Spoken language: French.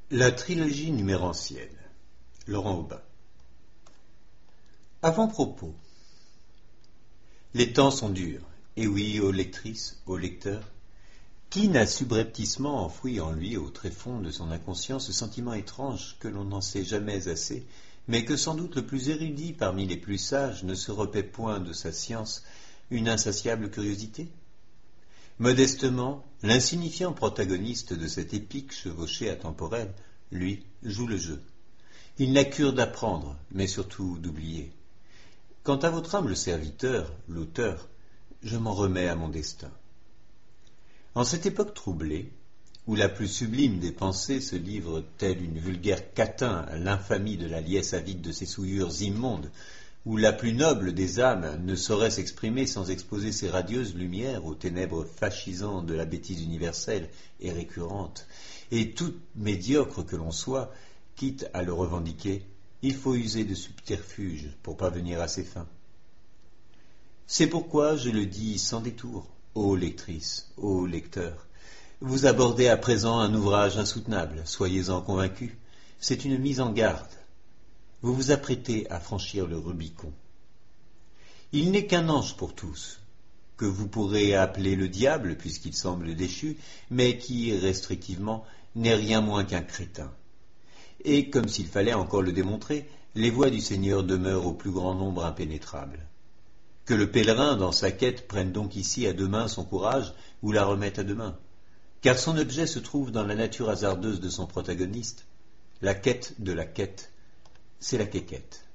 La trilogie numérantielle. Laurent Aubin. Avant-propos. Les temps sont durs. Et oui, ô lectrice, ô lecteur, qui n'a subrepticement enfoui en lui au tréfonds de son inconscient ce sentiment étrange que l'on n'en sait jamais assez, mais que sans doute le plus érudit parmi les plus sages ne se repaît point de sa science, une insatiable curiosité? Modestement, l'insignifiant protagoniste de cette épique chevauchée atemporelle, lui, joue le jeu. Il n'a cure d'apprendre, mais surtout d'oublier. Quant à votre humble serviteur, l'auteur, je m'en remets à mon destin. En cette époque troublée, où la plus sublime des pensées se livre telle une vulgaire catin à l'infamie de la liesse avide de ses souillures immondes, où la plus noble des âmes ne saurait s'exprimer sans exposer ses radieuses lumières aux ténèbres fascisantes de la bêtise universelle et récurrente, et toute médiocre que l'on soit, quitte à le revendiquer, il faut user de subterfuges pour parvenir à ses fins. C'est pourquoi je le dis sans détour, ô lectrice, ô lecteur, vous abordez à présent un ouvrage insoutenable, soyez-en convaincus, c'est une mise en garde. Vous vous apprêtez à franchir le Rubicon. Il n'est qu'un ange pour tous, que vous pourrez appeler le diable puisqu'il semble déchu, mais qui, restrictivement, n'est rien moins qu'un crétin. Et, comme s'il fallait encore le démontrer, les voies du Seigneur demeurent au plus grand nombre impénétrables. Que le pèlerin, dans sa quête, prenne donc ici à deux mains son courage ou la remette à deux mains, car son objet se trouve dans la nature hasardeuse de son protagoniste. La quête de la quête, c'est la quéquette.